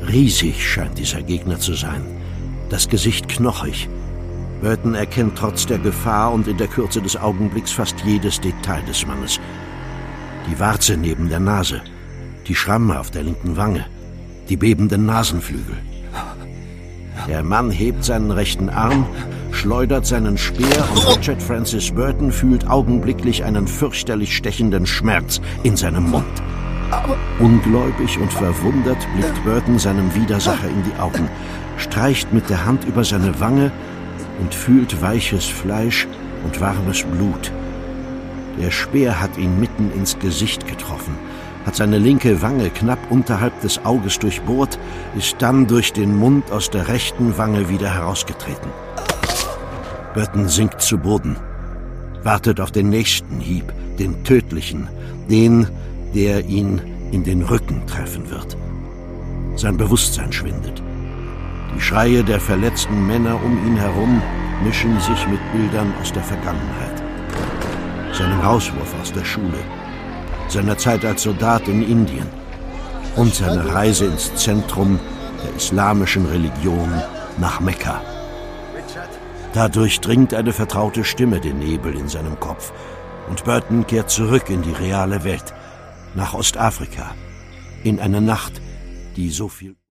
Riesig scheint dieser Gegner zu sein, das Gesicht knochig. Burton erkennt trotz der Gefahr und in der Kürze des Augenblicks fast jedes Detail des Mannes. Die Warze neben der Nase, die Schramme auf der linken Wange, die bebenden Nasenflügel. Der Mann hebt seinen rechten Arm, schleudert seinen Speer und Richard Francis Burton fühlt augenblicklich einen fürchterlich stechenden Schmerz in seinem Mund. Ungläubig und verwundert blickt Burton seinem Widersacher in die Augen, streicht mit der Hand über seine Wange und fühlt weiches Fleisch und warmes Blut. Der Speer hat ihn mitten ins Gesicht getroffen, hat seine linke Wange knapp unterhalb des Auges durchbohrt, ist dann durch den Mund aus der rechten Wange wieder herausgetreten. Burton sinkt zu Boden, wartet auf den nächsten Hieb, den tödlichen, den, der ihn in den Rücken treffen wird. Sein Bewusstsein schwindet. Die Schreie der verletzten Männer um ihn herum mischen sich mit Bildern aus der Vergangenheit. Seinem Rauswurf aus der Schule, seiner Zeit als Soldat in Indien und seiner Reise ins Zentrum der islamischen Religion nach Mekka. Da durchdringt eine vertraute Stimme den Nebel in seinem Kopf und Burton kehrt zurück in die reale Welt, nach Ostafrika, in eine Nacht, die so viel